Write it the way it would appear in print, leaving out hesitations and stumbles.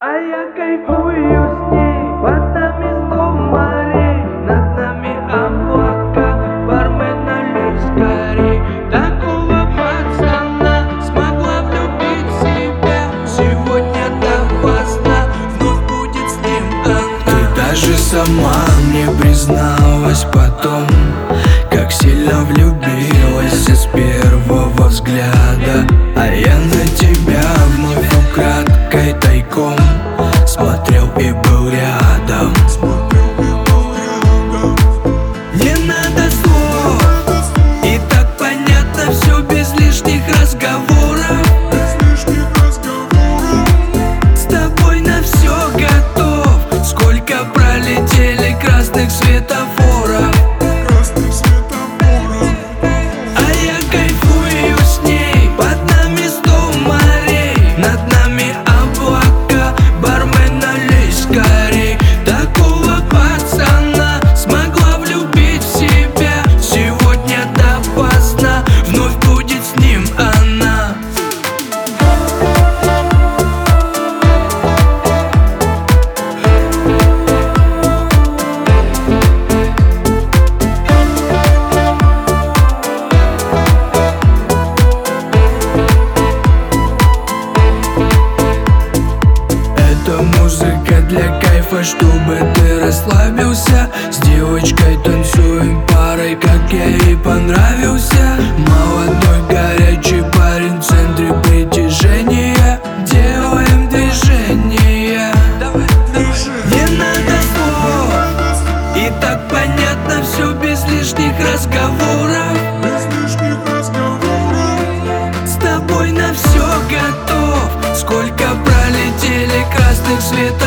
А я кайфую с ней, под нами 100 морей, над нами облака, бармен налей скорей. Такого пацана смогла влюбить в себя. Сегодня допоздна, вновь будет с ним она. Ты даже сама мне призналась потом, как сильно влюбилась с первого взгляда. А я на тебя вновь украдкой тайком смотрел и был рядом. Не надо слов, и так понятно все без лишних разговоров. С тобой на все готов. Сколько пролетели красных светофоров. А я кайфую с ней, под нами 100 морей, над нами облака, бармен налей скорей. Такого пацана смогла влюбить в себя. Сегодня допоздна, вновь будет с ним она. Это музыка для кайфа, чтобы ты расслабился. С девочкой танцуем парой, как я ей понравился. Молодой горячий парень в центре притяжения. Делаем движение. Не надо слов, и так понятно все без лишних разговоров. С тобой на все готов. Сколько пролетели красных светов.